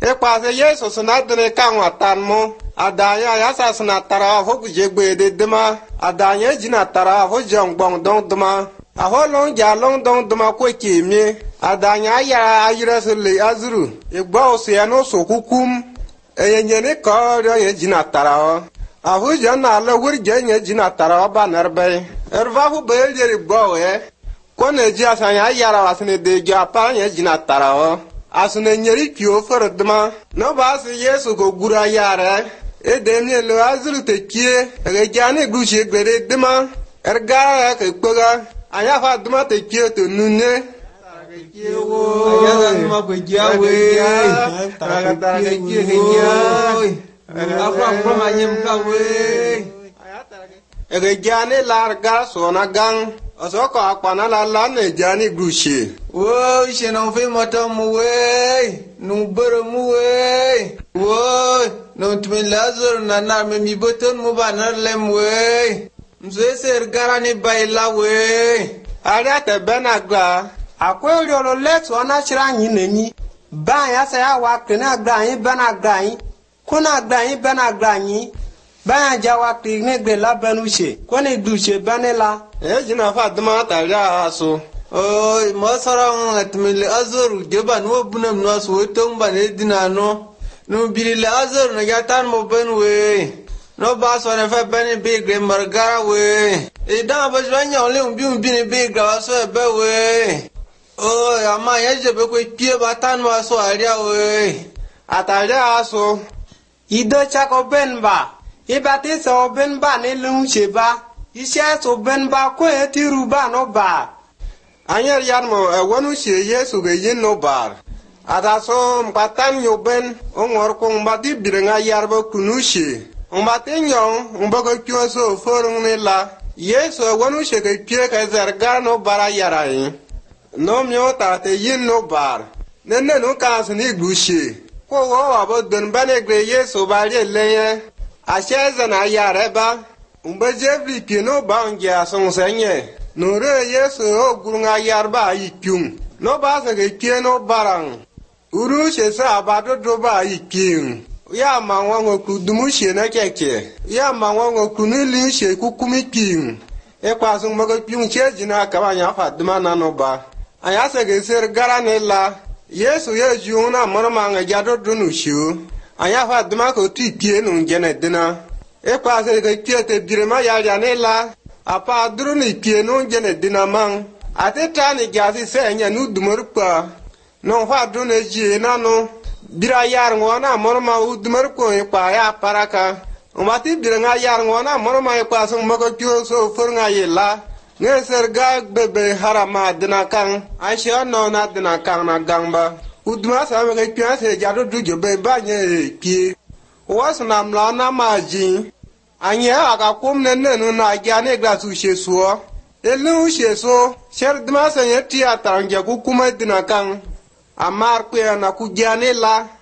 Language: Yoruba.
Ekwa se Yesu sunadne kangwa tanmo. Adanya yasa sunatara ho kujegbe de dema. Adanya jinatara ho jongbong dong dema. Aho long ja long dong dema ko kimi. Adanya ya ayirasule azuru. Egba oseano sokukum. Eyenyene ko ye jinatara. Aho jana la wurje nye jinatara ba narbe. Erva hu beyeri gbowe. Kone ji asanya yara wasne de japa nye jinatara. Asune nyeri kyo ferdma. No bas Yesu go gura yare. Edemye lo azuru te kie. Rejane gushe gbere dema. Erga ke kpoga. Aya fa dema te kie to nune. Aya ma ko jawe. Taragata ke kie ke kie. Afra from anyem ka we. Rejane larga sona gang. Osoko akwana la lane jani gushe. Wo she no fe mata mu we. Nu bero mu we. Wo no tmi lazur na na me mi boton mu banar lem we. Mze ser garani baila we. Ara te benagba. Akwe yoro let wana chira nyi nenyi. Ba ya sa ya wa kena gba yin benagba yin. Kuna gba yin benagba yin. Ba ya ja wa kne gbe la benuche. Kone duche benela. Jina fa dama ta ja aso. Oh, masara atmil azur jeban wo bunam no so tong bane dinano. No bilil azur na gatan mo ben we. No ba so na fa ben be gre margara we. E da ba jwanya ole umbi ni be gra so be we. Oh, ama yeje be ko pie batan wa so aria we. Ataja aso. Ido chako benba. Ibati so benba ne luncheba. Ishe so benba ko etiruba no ba. Anyer yarmo wonu she Yesu ge yin no bar. Adaso mpatan yo ben ongor ko mbadi birenga yarbo kunushi. Mbati nyong mbogo kyoso forung ne la. Yesu wonu she ge pie ka zerga no bara yarai. No myo ta te yin no bar. Nenne no ka sni gushi. Ko wo abo don bane gre Yesu ba le leye. Ashe na yareba. Umbejevli pino ba ngia songsenye. Nore Yesu o gurunga yarba yikyung. No ba se ge pie no barang. Uru she sa abado do ba yikyung. Ya mangwango kudumu she na keke. Ya mangwango kunili she kukumi kyung. E kwa sung mogo pyung che jina kabanya fa duma no ba. Aya se ge ser garane la. Yesu ye juna mormanga jado dunu shu. Aya fa duma ko ti pie no jene dina. E kwa se ge pie te birema ya jane la. Apa duru ni pie no jene dina mang. Ate tani gasi se nya nu dumur kwa. No fa dune ji na no. Bira yar ngona morma u dumur ko e kwa ya paraka. Umati birenga yar ngona morma e kwa sung mogo kyo so furnga ye la. Nge ser ga bebe harama dina kang. Aisha no na dina kang na gangba. Uduma sa me ge pia se jado du jobe ba nye pie. Wasna mla na maji. Anye aka kum nene na jane glasu shesuo. Elu sheso, sher dima se yeti atangja kukuma dina kang. Amar kwe na kujane la.